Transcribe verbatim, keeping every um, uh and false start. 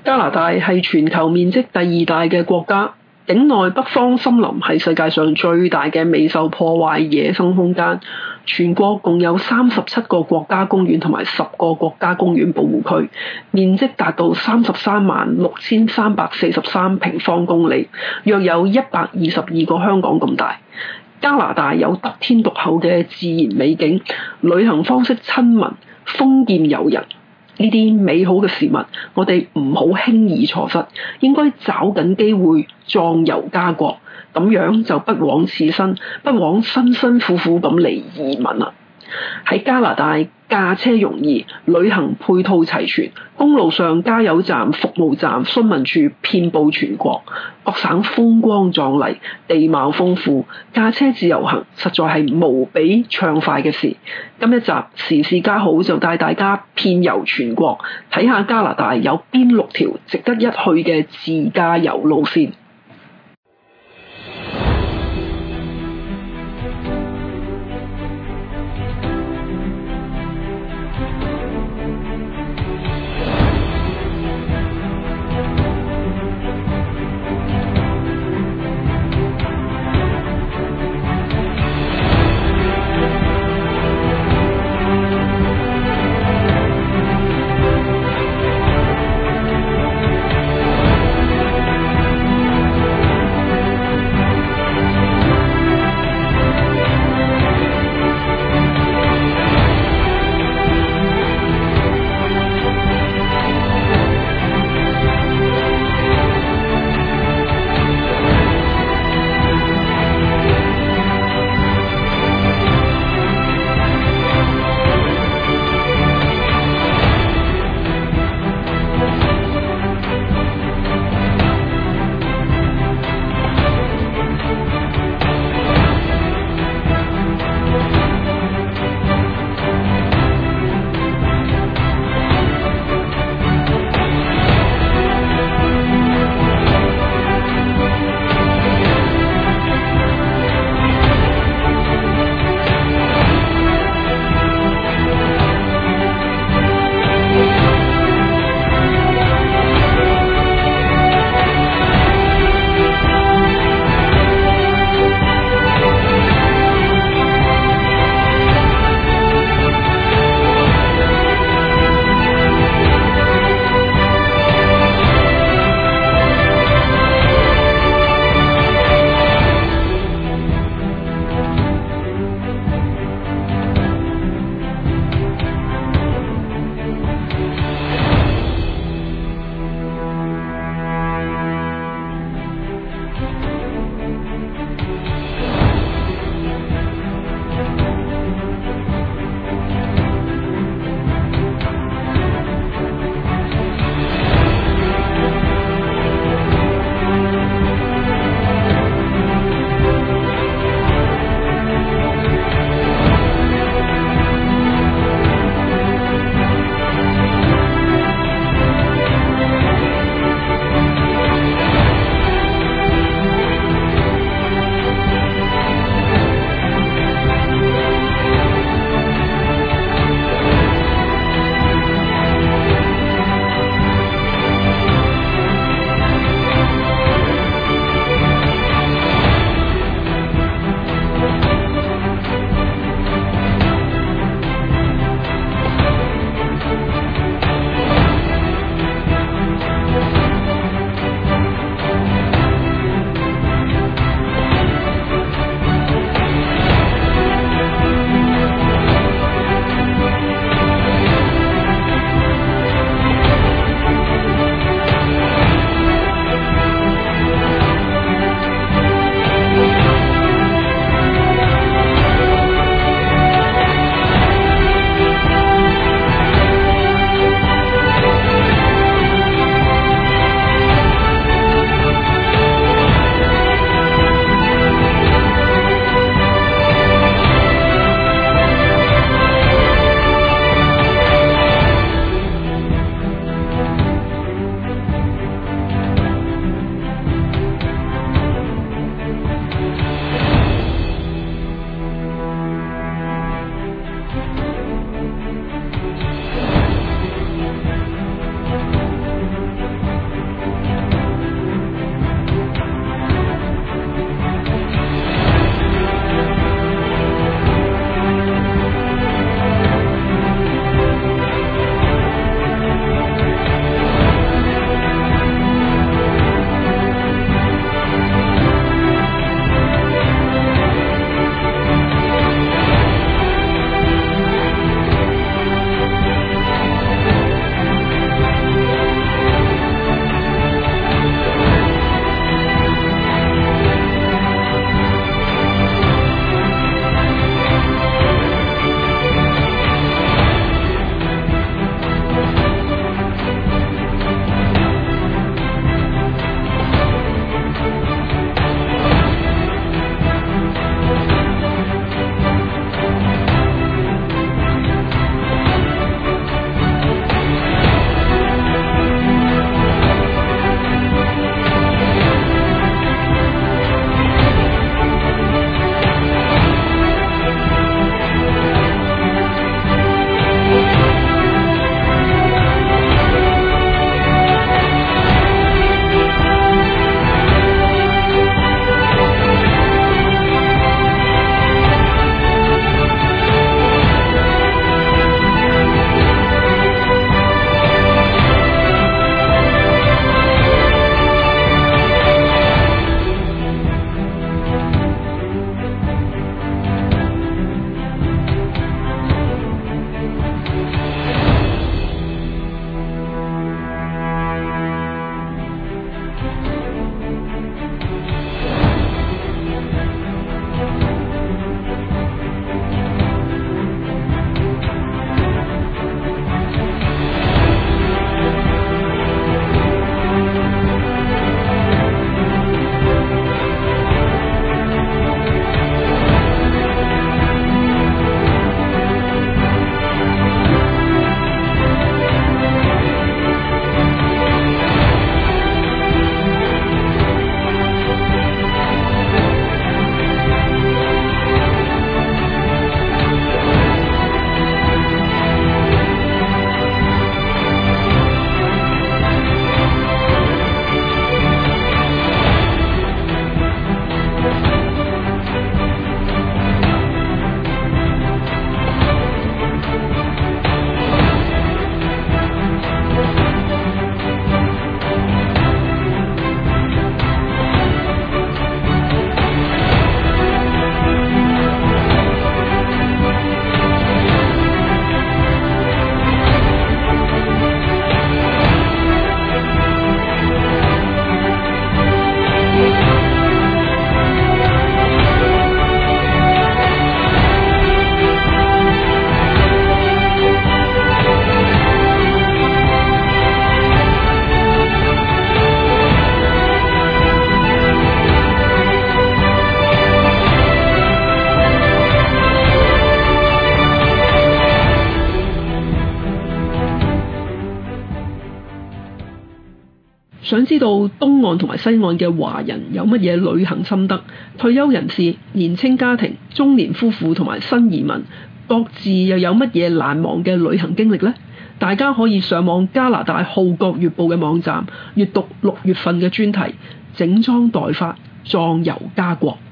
加拿大係全球面積第二大嘅國家，境內北方森林係世界上最大嘅未受破壞野生空間。全國共有三十七個國家公園同埋十個國家公園保護區，面積達到三十三萬六千三百四十三平方公里，約有一百二十二個香港咁大。加拿大有得天獨厚嘅自然美景，旅行方式親民，豐儉由人。呢啲美好嘅事物，我哋唔好輕易錯失，應該找緊機會壯遊家國，咁樣就不枉此生，不枉辛辛苦苦咁嚟移民啦。喺加拿大駕車容易，旅行配套齊全，公路上加油站、服務站、詢問處遍佈全國，各省風光壯麗，地貌豐富，駕車自由行實在係無比暢快嘅事。今一集時事加好就帶大家遍遊全國，睇下加拿大有邊六條值得一去嘅自駕遊路線。 想知道東岸同埋西岸嘅華人有乜嘢旅行心得，退休人士、年青家庭、中年夫婦同埋新移民各自又有乜嘢難忘嘅旅行經歷呢？大家可以上網加拿大《號角月報》嘅網站閱讀六月份嘅專題，整裝待發，壯遊家國。